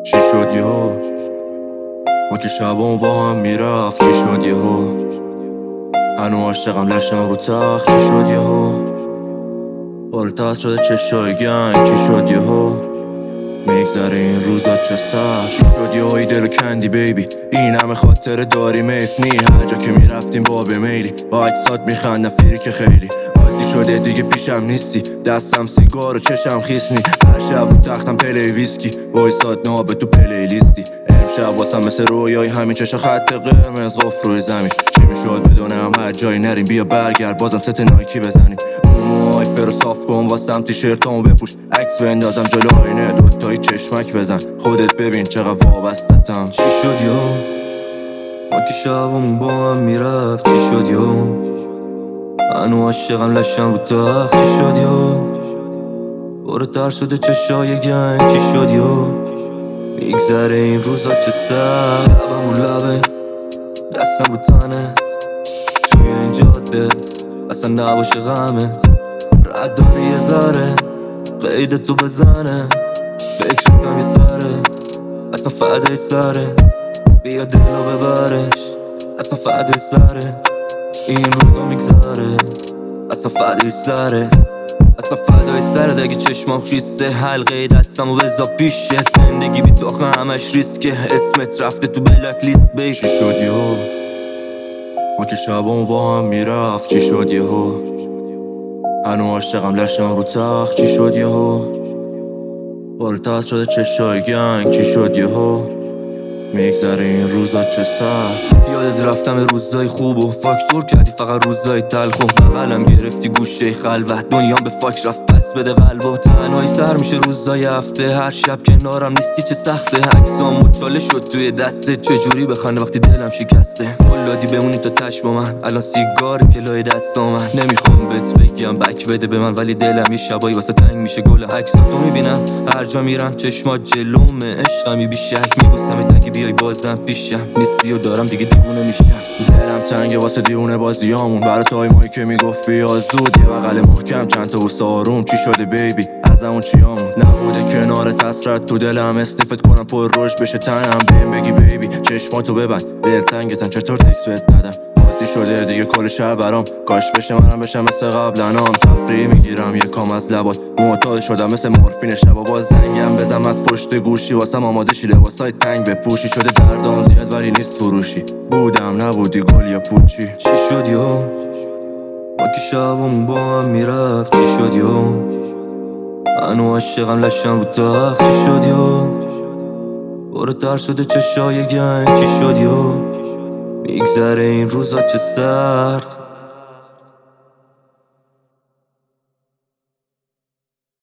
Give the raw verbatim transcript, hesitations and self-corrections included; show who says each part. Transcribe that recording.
Speaker 1: چی شد یهو؟ ما که شبامو با هم میرفت چی شد یهو؟ هنو عاشقم لشم رو تخت چی شد یهو؟ بالتست شده چشای گنگ چی شد یهو؟ میگذره این روزا چه سر چی شد یهو؟ ای دلو کندی بیبی این همه خاطره داری میفنی هر جا که میرفتیم با به میلی با اکسات میخندم فیری که خیلی عادی شده دیگه پیشم نیستی دستم سیگار و چشم خیسنی هر شب رو تختم پلی ویسکی وایساد نابه تو پلی لیستی امشب واسم مثل رویای همین چشا خط قرمز قفل روی زمین چی میشد بدونم هر جایی نریم بیا برگرد بازم ست نایکی بزنیم موهای فرو صاف کن واسم تیشرتامو بپوش عکس بندازم جلو آینه دوتایی چشمک بزن خودت ببین چقدر وابستتم چی شد یو؟ ما که شبمون با هم میرفت چی شد یو؟ هنو عاشقم لشم رو تخت چی شد یو؟ برو تر شده چشای گنگ چی شد یو؟ میگذره این روزا چه سر لبم رو لبت دستم رو تنت توی این جاده اصلا نباشه غمت رد داری یه ذره قید تو بزنه فکرتم یه سره اصلا فدای سره بیا دلو ببرش اصلا فدای سره این روزا میگذره اصلا فدای سره اصلا فدای سرت اگه چشمام خیسته حلقه دستم و بزا پیشت زندگی بی تو آخه همش ریسکه اسمت رفته تو بلک لیست بی چی شد یهو؟ ما که شبامو با هم میرفت چی شد یهو؟ هنو عاشقم لشم رو تخت چی شد یهو؟ بالتست شده چشای گنگ چی شد یهو؟ میگذره این روزا چه سر یادت رفتم روزای خوب و فاکتور کردی فقط روزای تلخ و بغلم گرفتی گوشه خلوت دنیام به فاک رفت پس بده قلب و تنهایی سر میشه روزای هفته هر شب کنارم نیستی چه سخته عکسام مچاله شد توی دسته چجوری بخنده وقتی دلم شکسته قلادی بمونی تا تش با من الان سیگار کلای دستا من نمیخوام بهت بگم بک بده به من ولی دلم یه شبایی واسه تنگ میشه گل عکساتو میبینم هر جا میرم چشمات جلومه عشقمی بیشک میبوسم تکی بیای بازم پیشم نیستی و دارم دیگه دیوونه میشم دلم تنگه واسه دیوونه بازیامون برای تایمایی که میگفت بیا زود یه بغل محکم چند تا بوس آروم چی شده بیبی از اون چیامون نبوده کنار تسرت تو دلم استفت کنم پر روش بشه تنم بهم بگی بیبی چشماتو ببند دل تنگتن چطور تکس بهت ندم عادی شده دیگه کل شب برام کاش بشه منم بشم مثل قبلنام تفریح میگیرم یکم از لبات معتاد شدم مثل مورفین شبا باز زنگم بزم از پشت گوشی واسم آماده شی لباسای تنگ بپوشی شده دردام زیاد ولی نیست فروشی بودم نبودی گل یا پوچی چی شد یو؟ ما که شبمون با هم میرفت چی شد یو؟ هنو عاشقم لشم رو تخت چی شد یو؟ برو تر شده چشای گنگ چی شد یو؟ میگذره این روزا چه سرد